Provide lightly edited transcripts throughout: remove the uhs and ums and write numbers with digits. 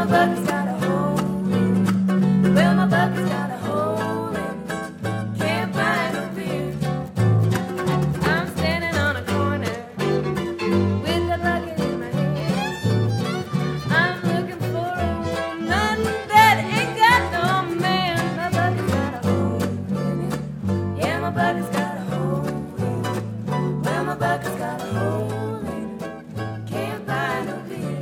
my bucket's got a hole in it. Well, my bucket's got a hole in it. Can't buy no beer. I'm standing on a corner with a bucket in my hand. I'm looking for a woman that ain't got no man. My bucket's got a hole in it. Yeah, my bucket's got a hole in it. Well, my bucket's got a hole in it. Can't buy no beer.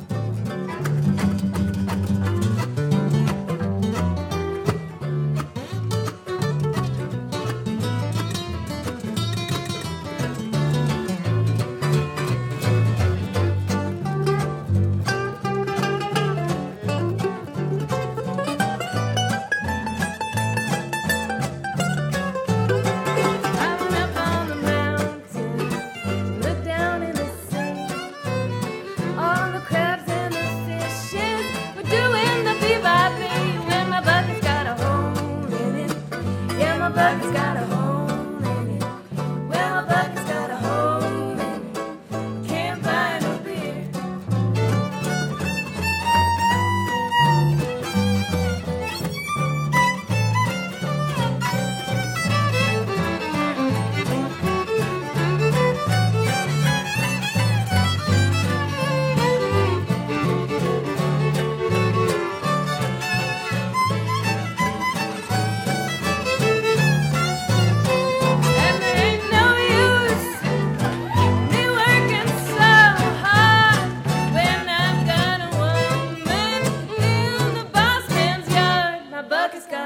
My bucket's got a hole in it. Well, my bucket's got a hole in it. Can't buy no beer.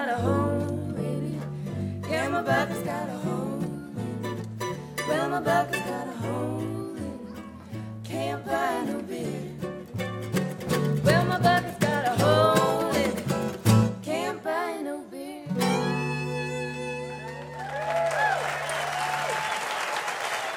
My bucket's got a hole in it. Well, my bucket's